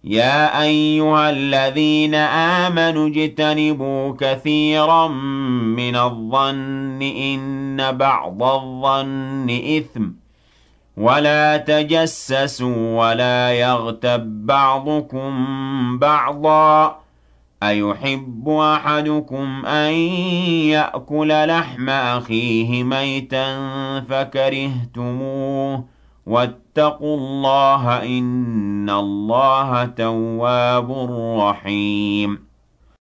يَا أَيُّهَا الَّذِينَ آمَنُوا اجْتَنِبُوا كَثِيرًا مِّنَ الظَّنِّ إِنَّ بَعْضَ الظَّنِّ إِثْمٌ ۖ وَلَا تَجَسَّسُوا وَلَا يَغْتَب بَّعْضُكُم بَعْضًا ۚ أَيُحِبُّ أَحَدُكُمْ أَن يَأْكُلَ لَحْمَ أَخِيهِ مَيْتًا فَكَرِهْتُمُوهُ ۚ وَاتَّقُوا اللَّهَ ۖ إِنَّ اللَّهَ تَوَّابٌ رَّحِيمٌ